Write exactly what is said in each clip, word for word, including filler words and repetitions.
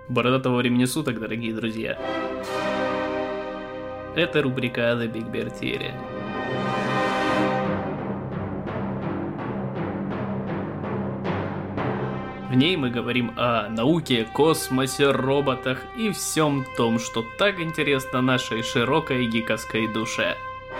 Бородатого времени суток, дорогие друзья. Это рубрика The Big Bear Theory. В ней мы говорим о науке, космосе, роботах и всем том, что так интересно нашей широкой гиковской душе.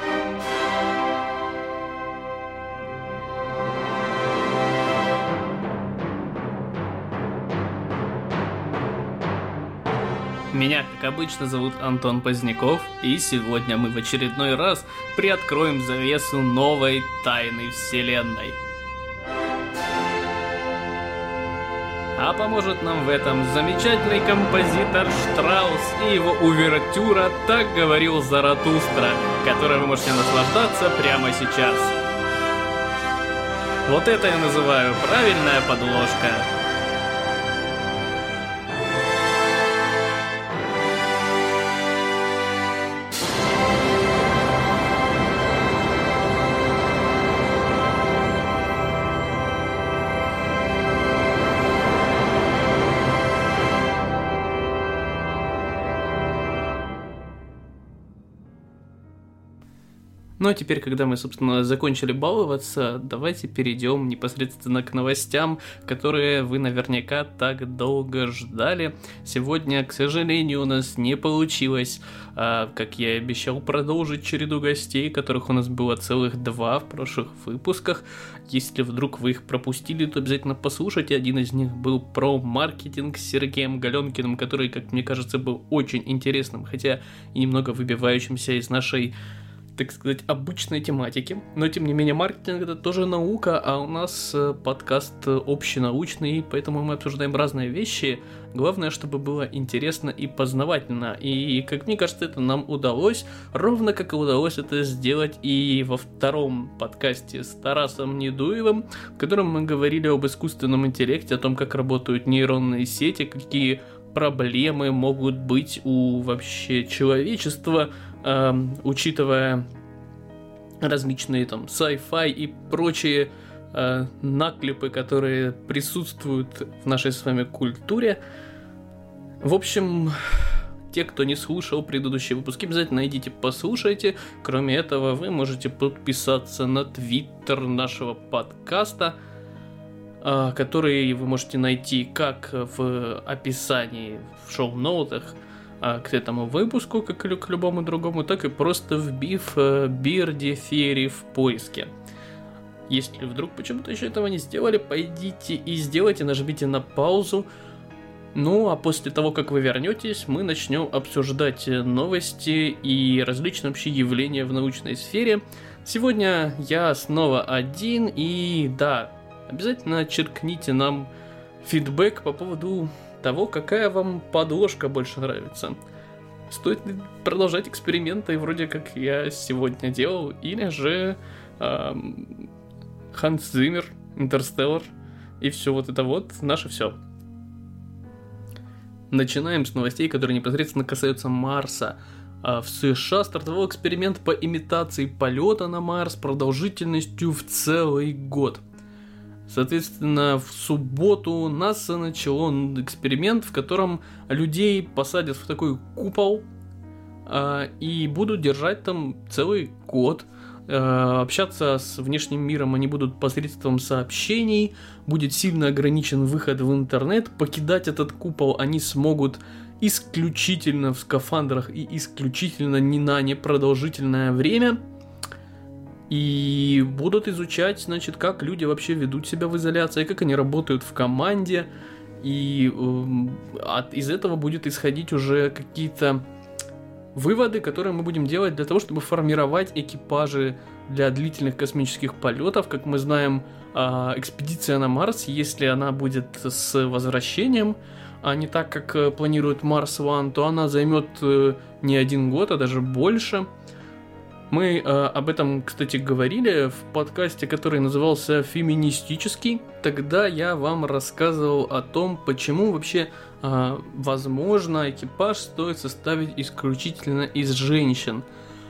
Меня, как обычно, зовут Антон Поздняков, и сегодня мы в очередной раз приоткроем завесу новой тайны вселенной. А поможет нам в этом замечательный композитор Штраус и его увертюра «Так говорил Заратустра», которой вы можете наслаждаться прямо сейчас. Вот это я называю правильная подложка. Ну а теперь, когда мы, собственно, закончили баловаться, давайте перейдем непосредственно к новостям, которые вы наверняка так долго ждали. Сегодня, к сожалению, у нас не получилось, а, как я и обещал, продолжить череду гостей, которых у нас было целых два в прошлых выпусках. Если вдруг вы их пропустили, то обязательно послушайте. Один из них был про маркетинг с Сергеем Галенкиным, который, как мне кажется, был очень интересным, хотя и немного выбивающимся из нашей, так сказать, обычной тематики. Но, тем не менее, маркетинг — это тоже наука, а у нас подкаст общенаучный, поэтому мы обсуждаем разные вещи. Главное, чтобы было интересно и познавательно. И, как мне кажется, это нам удалось, ровно как и удалось это сделать и во втором подкасте с Тарасом Недуевым, в котором мы говорили об искусственном интеллекте, о том, как работают нейронные сети, какие проблемы могут быть у вообще человечества, э, учитывая различные там sci-fi и прочие э, наклепы, которые присутствуют в нашей с вами культуре. В общем, те, кто не слушал предыдущие выпуски, обязательно идите послушайте. Кроме этого, вы можете подписаться на твиттер нашего подкаста, который вы можете найти как в описании, в шоу-ноутах к этому выпуску, как и к любому другому, так и просто вбив Beardy Theory в поиске. Если вдруг почему-то еще этого не сделали, пойдите и сделайте, нажмите на паузу. Ну, а после того, как вы вернетесь, мы начнем обсуждать новости и различные вообще явления в научной сфере. Сегодня я снова один, и да, обязательно черкните нам фидбэк по поводу того, какая вам подложка больше нравится. Стоит ли продолжать эксперименты, вроде как я сегодня делал, или же эм, Ханс Циммер, Интерстеллар и все вот это вот, наше все. Начинаем с новостей, которые непосредственно касаются Марса. В США стартовал эксперимент по имитации полета на Марс продолжительностью в целый год. Соответственно, в субботу НАСА начало эксперимент, в котором людей посадят в такой купол э, и будут держать там целый год. Э, общаться с внешним миром они будут посредством сообщений, будет сильно ограничен выход в интернет. Покидать этот купол они смогут исключительно в скафандрах и исключительно не на непродолжительное время. И будут изучать, значит, как люди вообще ведут себя в изоляции, как они работают в команде. И э, от, из этого будет исходить уже какие-то выводы, которые мы будем делать для того, чтобы формировать экипажи для длительных космических полетов. Как мы знаем, э, экспедиция на Марс, если она будет с возвращением, а не так, как планирует Марс One, то она займет э, не один год, а даже больше. Мы э, об этом, кстати, говорили в подкасте, который назывался «Феминистический». Тогда я вам рассказывал о том, почему вообще, э, возможно, экипаж стоит составить исключительно из женщин.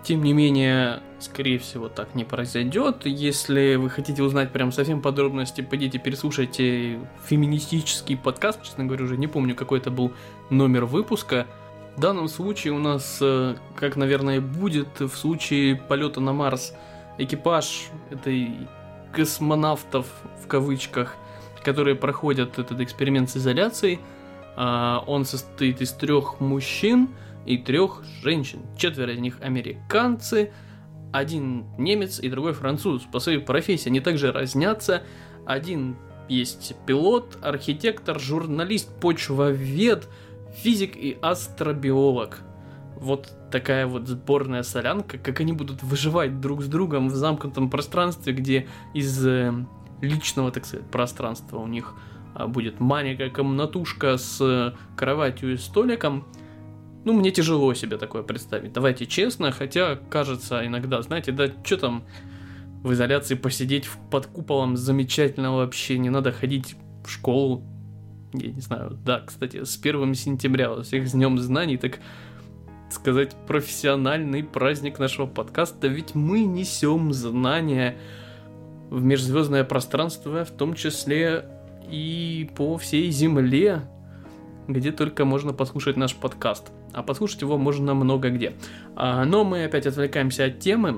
Тем не менее, скорее всего, так не произойдет. Если вы хотите узнать прям совсем подробности, пойдите переслушайте феминистический подкаст. Честно говоря, уже не помню, какой это был номер выпуска. В данном случае у нас, как, наверное, будет в случае полета на Марс, экипаж этой космонавтов, в кавычках, которые проходят этот эксперимент с изоляцией, он состоит из трех мужчин и трех женщин. Четверо из них американцы, один немец и другой француз. По своей профессии они также разнятся. Один есть пилот, архитектор, журналист, почвовед, физик и астробиолог. Вот такая вот сборная солянка. Как они будут выживать друг с другом в замкнутом пространстве, где из личного, так сказать, пространства у них будет маленькая комнатушка с кроватью и столиком. Ну, мне тяжело себе такое представить. Давайте честно, хотя, кажется, иногда, знаете, да что там в изоляции посидеть под куполом замечательно вообще, не надо ходить в школу. Я не знаю, да, кстати, с первого сентября у всех с Днем Знаний, так сказать, профессиональный праздник нашего подкаста, ведь мы несем знания в межзвездное пространство, в том числе и по всей Земле, где только можно послушать наш подкаст. А послушать его можно много где. А, но мы опять отвлекаемся от темы.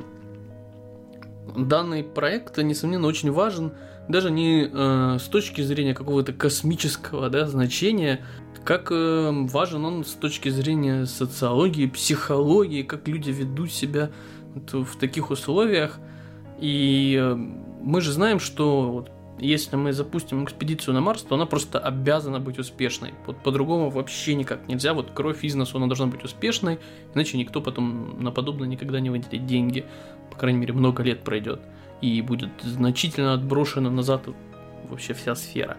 Данный проект, несомненно, очень важен, даже не э, с точки зрения какого-то космического, да, значения, как э, важен он с точки зрения социологии, психологии, как люди ведут себя вот в таких условиях. И э, мы же знаем, что вот, если мы запустим экспедицию на Марс, то она просто обязана быть успешной. Вот по-другому вообще никак нельзя. Вот кровь из носу, она должна быть успешной, иначе никто потом на подобное никогда не выделит деньги. По крайней мере, много лет пройдет. И будет значительно отброшена назад вообще вся сфера.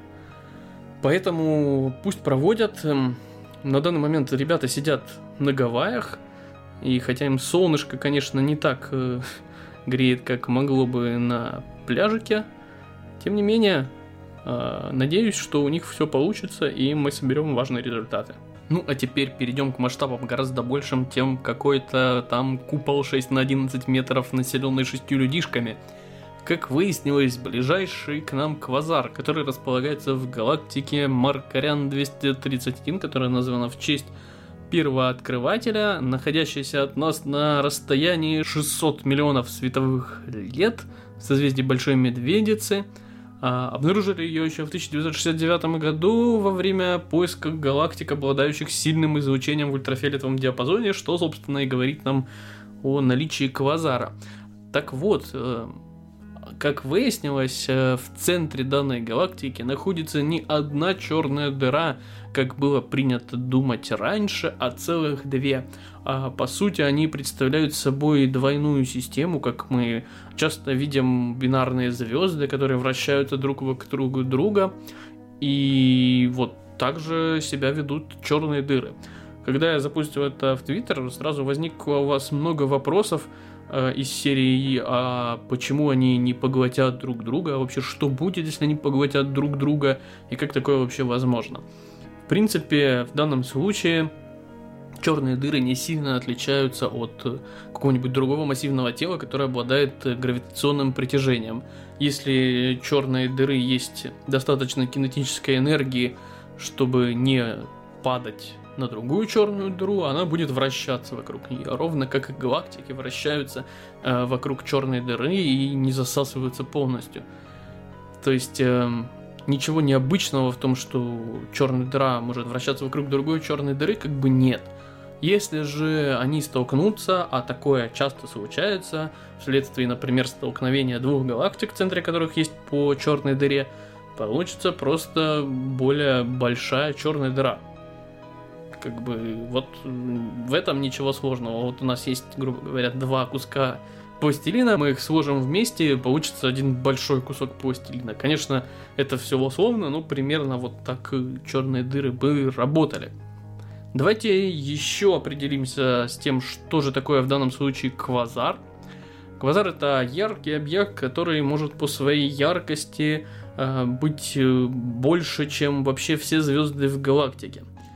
Поэтому пусть проводят. На данный момент ребята сидят на Гавайях. И хотя им солнышко, конечно, не так э, греет, как могло бы на пляжике, тем не менее, э, надеюсь, что у них все получится, и мы соберем важные результаты. Ну, а теперь перейдем к масштабам гораздо большим, чем какой-то там купол шесть на одиннадцать метров, населенный шестью людишками. Как выяснилось, ближайший к нам квазар, который располагается в галактике Маркарян двести тридцать один, которая названа в честь первооткрывателя, находящийся от нас на расстоянии шестьсот миллионов световых лет, в созвездии Большой Медведицы. А, обнаружили ее еще в тысяча девятьсот шестьдесят девятом году во время поиска галактик, обладающих сильным излучением в ультрафиолетовом диапазоне, что, собственно, и говорит нам о наличии квазара. Так вот, э, как выяснилось, э, в центре данной галактики находится не одна черная дыра, как было принято думать раньше, а целых две. А, по сути, они представляют собой двойную систему, как мы часто видим бинарные звезды, которые вращаются друг вокруг друга, и вот так же себя ведут черные дыры. Когда я запустил это в Твиттер, сразу возникло у вас много вопросов э, из серии «А почему они не поглотят друг друга?», а вообще что будет, если они поглотят друг друга, и как такое вообще возможно. В принципе, в данном случае черные дыры не сильно отличаются от какого-нибудь другого массивного тела, которое обладает гравитационным притяжением. Если черные дыры есть достаточно кинетической энергии, чтобы не падать на другую черную дыру, она будет вращаться вокруг нее, ровно как и галактики вращаются э, вокруг черной дыры и не засасываются полностью. То есть э, ничего необычного в том, что черная дыра может вращаться вокруг другой черной дыры, как бы нет. Если же они столкнутся, а такое часто случается, вследствие, например, столкновения двух галактик, в центре которых есть по черной дыре, получится просто более большая черная дыра. Как бы вот в этом ничего сложного. Вот у нас есть, грубо говоря, два куска пластилина, мы их сложим вместе, получится один большой кусок пластилина. Конечно, это все условно, но примерно вот так черные дыры бы работали. Давайте еще определимся с тем, что же такое в данном случае квазар. Квазар — это яркий объект, который может по своей яркости э, быть больше, чем вообще все звезды в галактике.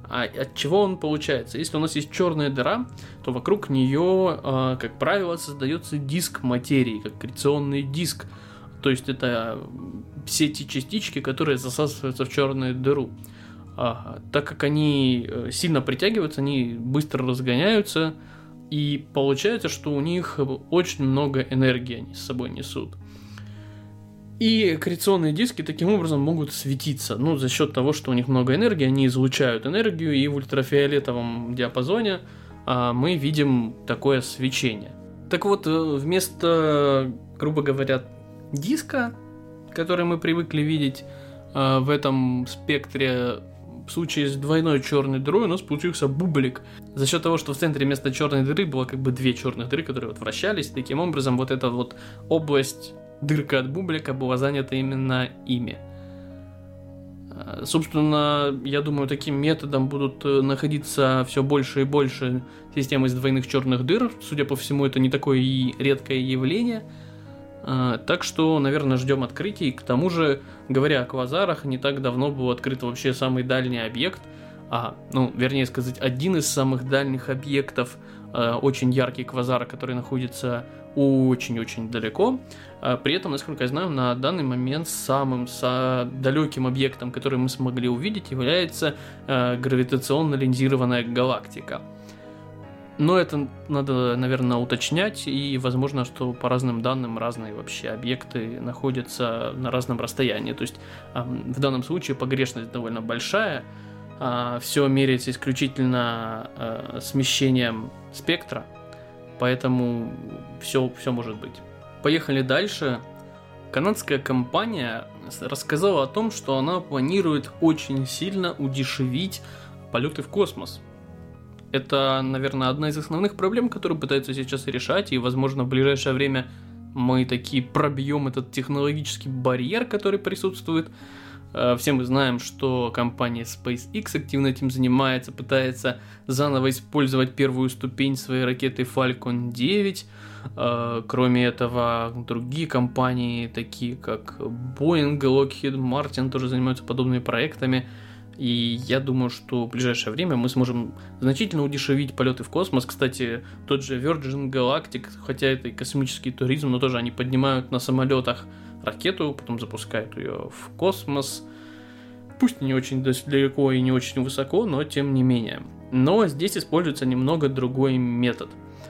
А от чего он получается? Если у нас есть черная дыра, то вокруг нее, как правило, создается диск материи, как аккреционный диск. То есть это все те частички, которые засасываются в черную дыру. А, так как они сильно притягиваются, они быстро разгоняются, и получается, что у них очень много энергии они с собой несут. И аккреционные диски таким образом могут светиться. Ну, за счет того, что у них много энергии, они излучают энергию, и в ультрафиолетовом диапазоне а, мы видим такое свечение. Так вот, вместо, грубо говоря, диска, который мы привыкли видеть а, в этом спектре, в случае с двойной черной дырой у нас получился бублик. За счет того, что в центре вместо черной дыры было как бы две черных дыры, которые вот вращались, таким образом вот эта вот область, дырка от бублика, была занята именно ими. Собственно, я думаю, таким методом будут находиться все больше и больше систем из двойных черных дыр. Судя по всему, это не такое и редкое явление. Так что, наверное, ждем открытий. К тому же, говоря о квазарах, не так давно был открыт вообще самый дальний объект, а, ну, вернее сказать, один из самых дальних объектов, очень яркий квазар, который находится очень-очень далеко. При этом, насколько я знаю, на данный момент самым со- далеким объектом, который мы смогли увидеть, является э, гравитационно линзированная галактика. Но это надо, наверное, уточнять, и возможно, что по разным данным разные вообще объекты находятся на разном расстоянии. То есть э, в данном случае погрешность довольно большая, э, все меряется исключительно э, смещением спектра, поэтому все, все может быть. Поехали дальше. Канадская компания рассказала о том, что она планирует очень сильно удешевить полеты в космос. Это, наверное, одна из основных проблем, которую пытаются сейчас решать, и, возможно, в ближайшее время мы таки пробьем этот технологический барьер, который присутствует. Все мы знаем, что компания SpaceX активно этим занимается, пытается заново использовать первую ступень своей ракеты Falcon девять. Кроме этого, другие компании, такие как Boeing, Lockheed Martin, тоже занимаются подобными проектами. И я думаю, что в ближайшее время мы сможем значительно удешевить полеты в космос. Кстати, тот же Virgin Galactic, хотя это и космический туризм, но тоже они поднимают на самолетах ракету, потом запускают ее в космос. Пусть не очень далеко и не очень высоко, но тем не менее. Но здесь используется немного другой метод.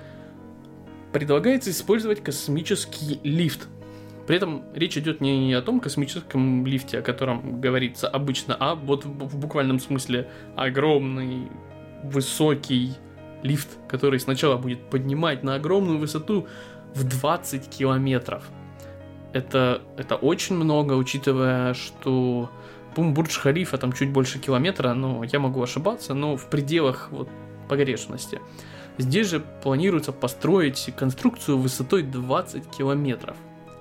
Предлагается использовать космический лифт. При этом речь идет не о том космическом лифте, о котором говорится обычно, а вот в буквальном смысле огромный, высокий лифт, который сначала будет поднимать на огромную высоту в двадцать километров. Это, это очень много, учитывая, что Бурдж-Халифа там чуть больше километра, но я могу ошибаться, но в пределах вот погрешности. Здесь же планируется построить конструкцию высотой двадцать километров.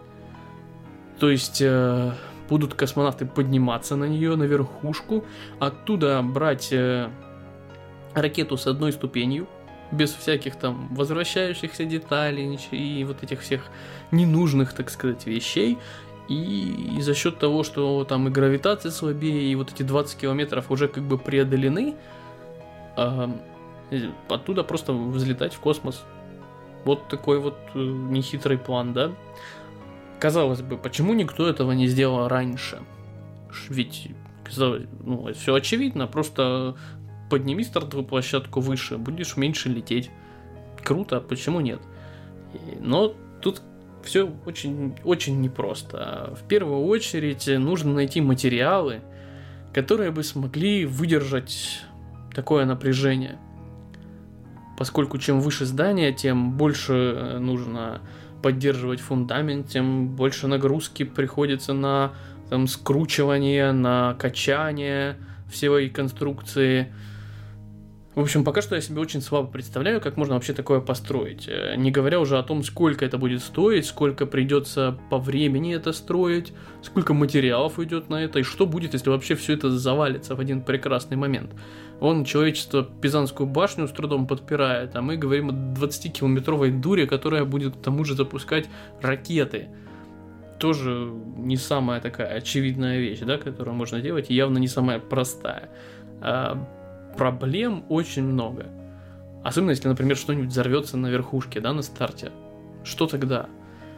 То есть э, будут космонавты подниматься на нее, на верхушку, оттуда брать э, ракету с одной ступенью, без всяких там возвращающихся деталей и вот этих всех ненужных, так сказать, вещей. И, и за счет того, что там и гравитация слабее, и вот эти двадцать километров уже как бы преодолены, э, оттуда просто взлетать в космос. Вот такой вот э, нехитрый план, да? Казалось бы, почему никто этого не сделал раньше? Ведь, ну, все очевидно, просто подними стартовую площадку выше, будешь меньше лететь. Круто, почему нет? Но тут все очень, очень непросто. В первую очередь нужно найти материалы, которые бы смогли выдержать такое напряжение. Поскольку чем выше здание, тем больше нужно поддерживать фундамент, тем больше нагрузки приходится на там, скручивание, на качание всей конструкции. В общем, пока что я себе очень слабо представляю, как можно вообще такое построить. Не говоря уже о том, сколько это будет стоить, сколько придется по времени это строить, сколько материалов уйдет на это, и что будет, если вообще все это завалится в один прекрасный момент. Вон человечество Пизанскую башню с трудом подпирает, а мы говорим о двадцатикилометровой дуре, которая будет к тому же запускать ракеты. Тоже не самая такая очевидная вещь, да, которую можно делать, и явно не самая простая. проблем очень много. Особенно, если, например, что-нибудь взорвется на верхушке, да, на старте. Что тогда?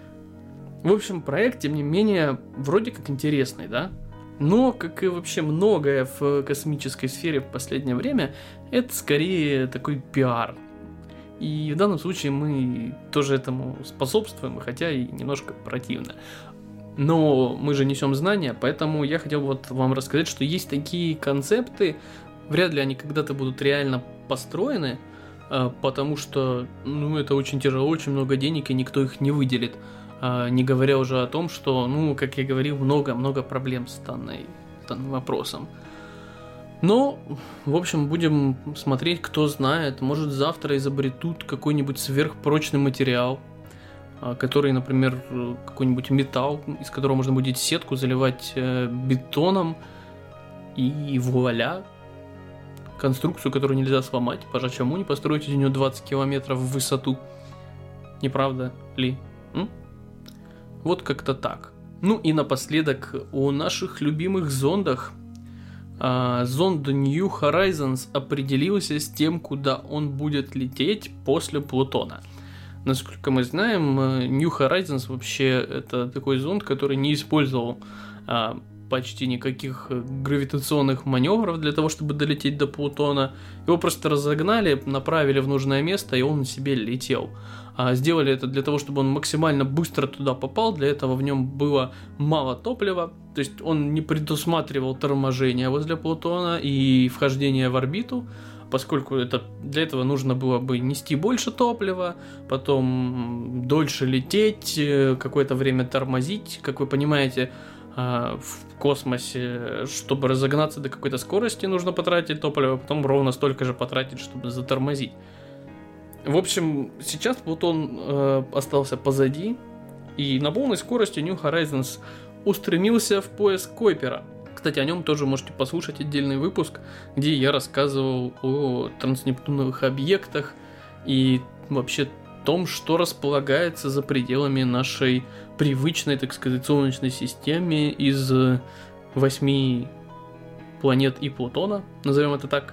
В общем, проект, тем не менее, вроде как интересный, да? Но, как и вообще многое в космической сфере в последнее время, это скорее такой пиар. И в данном случае мы тоже этому способствуем, хотя и немножко противно. Но мы же несем знания, поэтому я хотел вот вам рассказать, что есть такие концепты, вряд ли они когда-то будут реально построены, потому что, ну, это очень тяжело, очень много денег, и никто их не выделит. Не говоря уже о том, что, ну, как я говорил, много-много проблем с, данной, с данным вопросом. Но, в общем, будем смотреть, кто знает. Может, завтра изобретут какой-нибудь сверхпрочный материал, который, например, какой-нибудь металл, из которого можно будет сетку заливать бетоном, и вуаля, конструкцию, которую нельзя сломать. Почему не построить из нее двадцать километров в высоту? Не правда ли? М? Вот как-то так. Ну и напоследок о наших любимых зондах. А, зонд New Horizons определился с тем, куда он будет лететь после Плутона. Насколько мы знаем, New Horizons вообще это такой зонд, который не использовал а, почти никаких гравитационных маневров для того, чтобы долететь до Плутона. Его просто разогнали, направили в нужное место, и он себе летел. А сделали это для того, чтобы он максимально быстро туда попал. Для этого в нем было мало топлива. То есть он не предусматривал торможение возле Плутона и вхождение в орбиту, поскольку это, для этого нужно было бы нести больше топлива, потом дольше лететь, какое-то время тормозить. Как вы понимаете, в космосе, чтобы разогнаться до какой-то скорости, нужно потратить топливо, потом ровно столько же потратить, чтобы затормозить. В общем, сейчас Плутон э, остался позади, и на полной скорости New Horizons устремился в поиск Койпера. Кстати, о нем тоже можете послушать отдельный выпуск, где я рассказывал о транснептуновых объектах и вообще том, что располагается за пределами нашей привычной, так сказать, Солнечной системы из восьми планет и Плутона, назовем это так.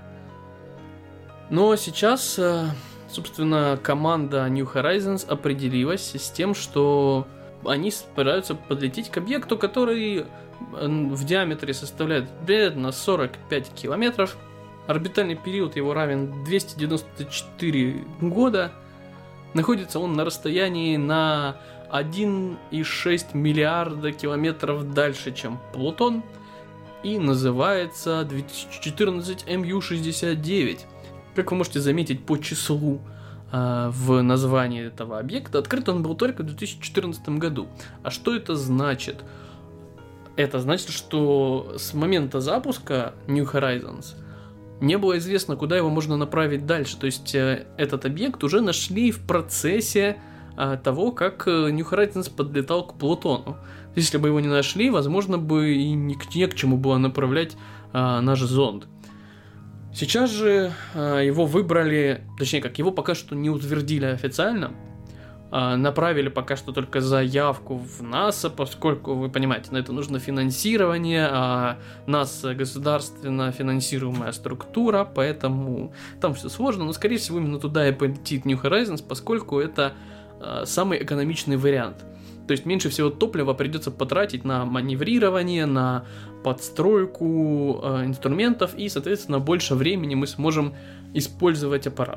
Но сейчас, собственно, команда New Horizons определилась с тем, что они собираются подлететь к объекту, который в диаметре составляет примерно сорок пять километров. Орбитальный период его равен двести девяносто четыре года. Находится он на расстоянии на один и шесть миллиарда километров дальше, чем Плутон, и называется две тысячи четырнадцать эм ю шестьдесят девять. Как вы можете заметить по числу э, в названии этого объекта, открыт он был только в две тысячи четырнадцатом году. А что это значит? Это значит, что с момента запуска New Horizons не было известно, куда его можно направить дальше. То есть э, этот объект уже нашли в процессе э, того, как New Horizons подлетал к Плутону. Если бы его не нашли, возможно бы и не к, не к чему было направлять э, наш зонд. Сейчас же э, его выбрали, точнее как, его пока что не утвердили официально. Э, направили пока что только заявку в НАСА, поскольку, вы понимаете, на это нужно финансирование, а НАСА государственно финансируемая структура, поэтому там все сложно, но скорее всего именно туда и полетит New Horizons, поскольку это э, самый экономичный вариант. То есть меньше всего топлива придется потратить на маневрирование, на подстройку э, инструментов, и, соответственно, больше времени мы сможем использовать аппарат.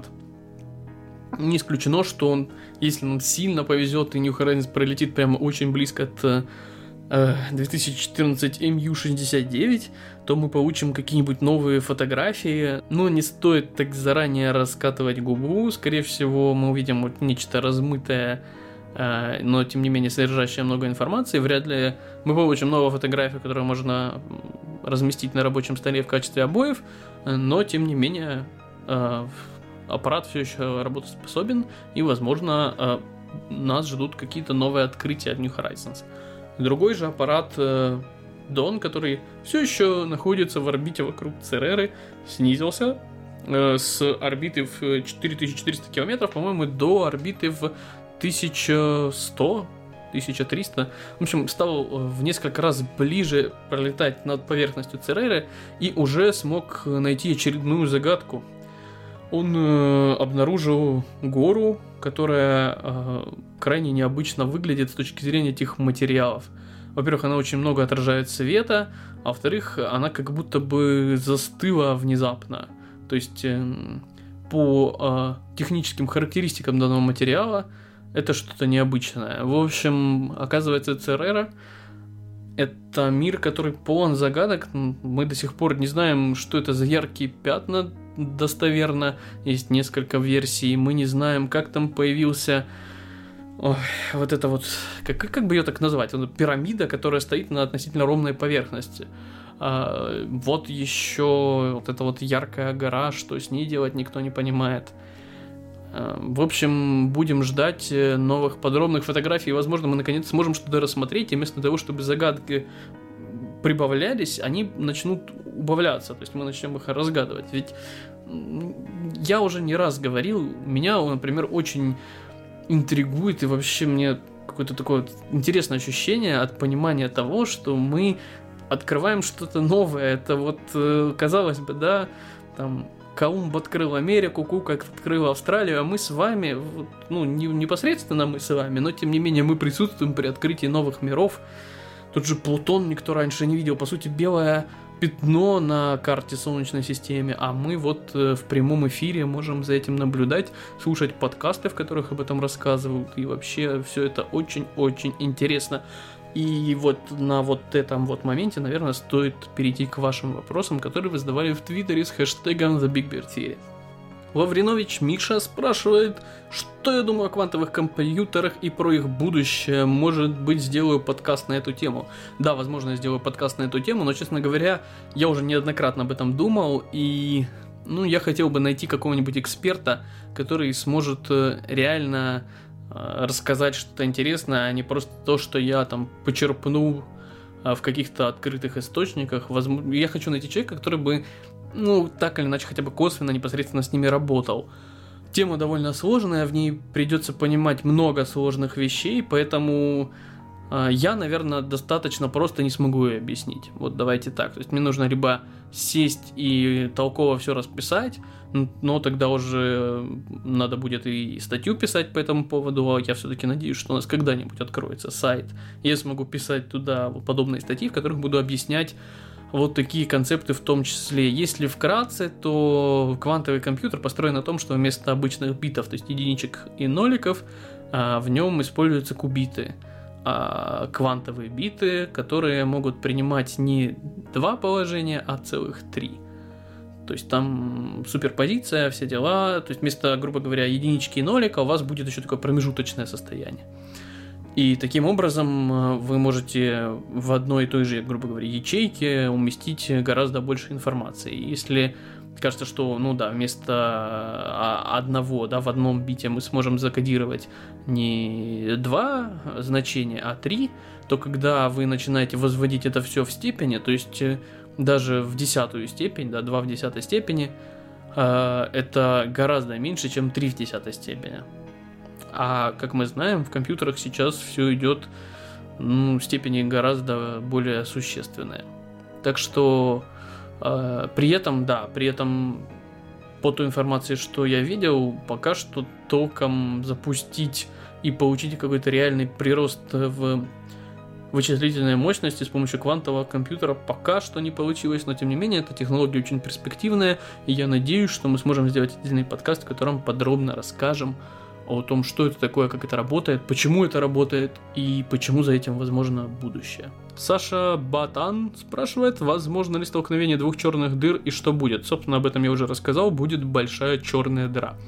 Не исключено, что он, если нам сильно повезет и New Horizons пролетит прямо очень близко от э, две тысячи четырнадцать эм ю шестьдесят девять, то мы получим какие-нибудь новые фотографии. Но не стоит так заранее раскатывать губу. Скорее всего, мы увидим вот нечто размытое, но тем не менее содержащая много информации. Вряд ли мы получим новую фотографию, которую можно разместить на рабочем столе в качестве обоев, но тем не менее аппарат все еще работоспособен, и возможно нас ждут какие-то новые открытия от New Horizons. Другой же аппарат Dawn, который все еще находится в орбите вокруг Цереры, снизился с орбиты в четыре тысячи четыреста километров, по-моему, до орбиты в тысяча сто тысяча триста. В общем, стал в несколько раз ближе пролетать над поверхностью Цереры и уже смог найти очередную загадку. Он э, обнаружил гору, которая э, крайне необычно выглядит с точки зрения этих материалов. Во-первых, она очень много отражает света, а во-вторых, она как будто бы застыла внезапно. То есть э, по э, техническим характеристикам данного материала это что-то необычное. В общем, оказывается, Церера — это мир, который полон загадок. Мы до сих пор не знаем, что это за яркие пятна достоверно. Есть несколько версий. Мы не знаем, как там появился... Ой, вот это вот... Как, как бы ее так назвать? Это пирамида, которая стоит на относительно ровной поверхности. А, вот еще вот эта вот яркая гора. Что с ней делать, никто не понимает. В общем, будем ждать новых подробных фотографий. Возможно, мы наконец сможем что-то рассмотреть, и вместо того, чтобы загадки прибавлялись, они начнут убавляться. То есть мы начнем их разгадывать. Ведь я уже не раз говорил, меня, например, очень интригует, и вообще мне какое-то такое вот интересное ощущение от понимания того, что мы открываем что-то новое. Это вот, казалось бы, да, там... Колумб открыл Америку, Кук открыл Австралию, а мы с вами, ну, не, непосредственно мы с вами, но тем не менее мы присутствуем при открытии новых миров. Тот же Плутон никто раньше не видел, по сути, белое пятно на карте Солнечной системы, а мы вот в прямом эфире можем за этим наблюдать, слушать подкасты, в которых об этом рассказывают, и вообще все это очень-очень интересно. И вот на вот этом вот моменте, наверное, стоит перейти к вашим вопросам, которые вы задавали в Твиттере с хэштегом The Big Bear Theory. Лавринович Миша спрашивает, что я думаю о квантовых компьютерах и про их будущее. Может быть, сделаю подкаст на эту тему. Да, возможно, я сделаю подкаст на эту тему, но, честно говоря, я уже неоднократно об этом думал, и ну, я хотел бы найти какого-нибудь эксперта, который сможет реально рассказать что-то интересное, а не просто то, что я там почерпнул в каких-то открытых источниках. Возможно, я хочу найти человека, который бы, ну, так или иначе, хотя бы косвенно, непосредственно с ними работал. Тема довольно сложная, в ней придется понимать много сложных вещей, поэтому э, я, наверное, достаточно просто не смогу ее объяснить. Вот давайте так. То есть мне нужно либо сесть и толково все расписать, но тогда уже надо будет и статью писать по этому поводу, а я все-таки надеюсь, что у нас когда-нибудь откроется сайт. Я смогу писать туда подобные статьи, в которых буду объяснять вот такие концепты в том числе. Если вкратце, то квантовый компьютер построен на том, что вместо обычных битов, то есть единичек и ноликов, в нем используются кубиты. Квантовые биты, которые могут принимать не два положения, а целых три. То есть там суперпозиция, все дела. То есть вместо, грубо говоря, единички и нолика у вас будет еще такое промежуточное состояние. И таким образом вы можете в одной и той же, грубо говоря, ячейке уместить гораздо больше информации. Если кажется, что, ну да, вместо одного, да, в одном бите мы сможем закодировать не два значения, а три, то когда вы начинаете возводить это все в степени, то есть даже в десятую степень, да, два в десятой степени, э, это гораздо меньше, чем три в десятой степени. А, как мы знаем, в компьютерах сейчас все идет, ну, в степени гораздо более существенные. Так что э, при этом, да, при этом по той информации, что я видел, пока что толком запустить и получить какой-то реальный прирост в вычислительной мощности с помощью квантового компьютера пока что не получилось, но тем не менее эта технология очень перспективная, и я надеюсь, что мы сможем сделать отдельный подкаст, в котором подробно расскажем о том, что это такое, как это работает, почему это работает и почему за этим возможно будущее. Саша Батан спрашивает, возможно ли столкновение двух черных дыр и что будет. Собственно, об этом я уже рассказал, будет большая черная дыра.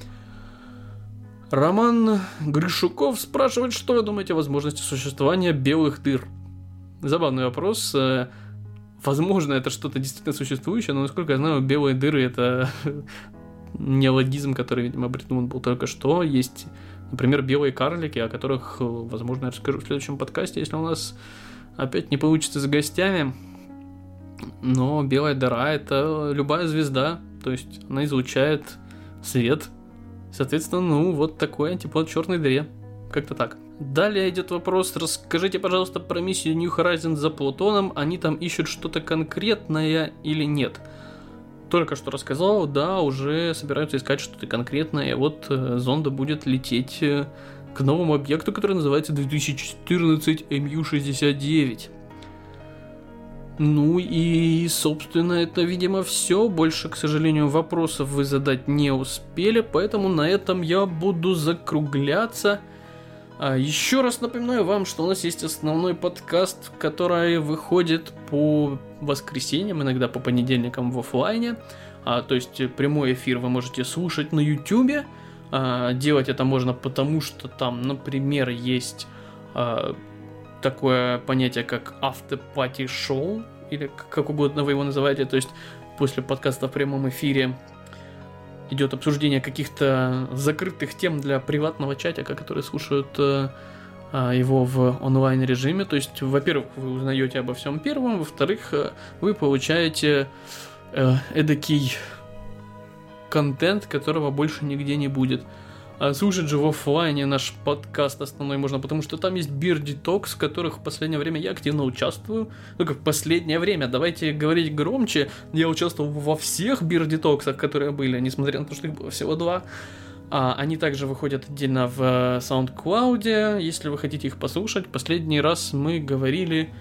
Роман Гришуков спрашивает, что вы думаете о возможности существования белых дыр. Забавный вопрос. Возможно, это что-то действительно существующее, но, насколько я знаю, белые дыры — это неологизм, который, видимо, придуман был только что. Есть, например, белые карлики, о которых, возможно, я расскажу в следующем подкасте, если у нас опять не получится с гостями. Но белая дыра — это любая звезда, то есть она излучает свет. Соответственно, ну, вот такой антипод черной дыре. Как-то так. Далее идет вопрос, расскажите, пожалуйста, про миссию New Horizons за Плутоном, они там ищут что-то конкретное или нет? Только что рассказал, да, уже собираются искать что-то конкретное, вот э, зонда будет лететь э, к новому объекту, который называется две тысячи четырнадцать эм ю шестьдесят девять. Ну и, собственно, это, видимо, все. Больше, к сожалению, вопросов вы задать не успели, поэтому на этом я буду закругляться. А еще раз напоминаю вам, что у нас есть основной подкаст, который выходит по воскресеньям, иногда по понедельникам в офлайне. А, то есть прямой эфир вы можете слушать на YouTube. А, делать это можно потому, что там, например, есть а, такое понятие, как автопати шоу, или как угодно вы его называете. То есть после подкаста в прямом эфире идет обсуждение каких-то закрытых тем для приватного чатика, которые слушают э, э, его в онлайн-режиме. То есть, во-первых, вы узнаете обо всем первым, во-вторых, э, вы получаете э, эдакий контент, которого больше нигде не будет. А слушать же в офлайне наш подкаст основной можно, потому что там есть Beardy Talks, в которых в последнее время я активно участвую. Ну как в последнее время, давайте говорить громче. Я участвовал во всех Beardy Talks'ах, которые были, несмотря на то, что их было всего два. А они также выходят отдельно в SoundCloud, если вы хотите их послушать. Последний раз мы говорили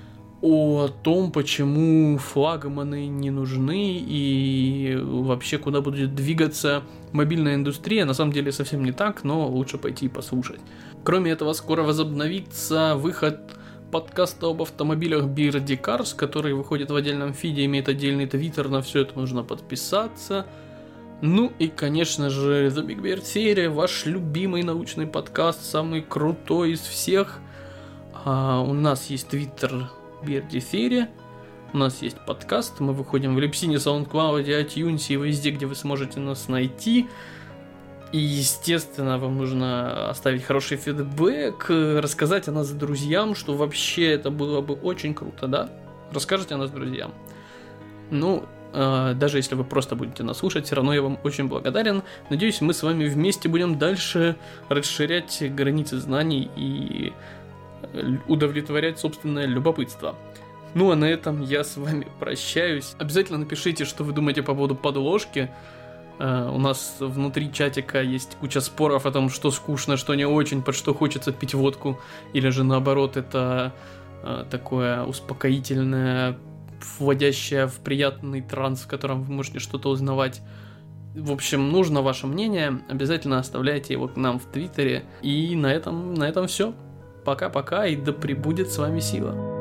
о том, почему флагманы не нужны и вообще куда будет двигаться мобильная индустрия. На самом деле совсем не так, но лучше пойти и послушать. Кроме этого, скоро возобновится выход подкаста об автомобилях Beardy Cars, который выходит в отдельном фиде, имеет отдельный твиттер, на все это нужно подписаться. Ну и, конечно же, The Big Beard Theory, ваш любимый научный подкаст, самый крутой из всех. А, у нас есть твиттер Beardy Theory, у нас есть подкаст, мы выходим в Libsyn, SoundCloud, iTunes и везде, где вы сможете нас найти. И, естественно, вам нужно оставить хороший фидбэк, рассказать о нас друзьям, что вообще это было бы очень круто, да? Расскажите о нас друзьям. Ну, э, даже если вы просто будете нас слушать, все равно я вам очень благодарен. Надеюсь, мы с вами вместе будем дальше расширять границы знаний и удовлетворять собственное любопытство. Ну а на этом я с вами прощаюсь. Обязательно напишите, что вы думаете по поводу подложки. Uh, у нас внутри чатика есть куча споров о том, что скучно, что не очень, под что хочется пить водку, или же наоборот это uh, такое успокоительное, вводящее в приятный транс, в котором вы можете что-то узнавать. В общем, нужно ваше мнение, обязательно оставляйте его к нам в Твиттере. И на этом, на этом все. Пока-пока, и да пребудет с вами сила.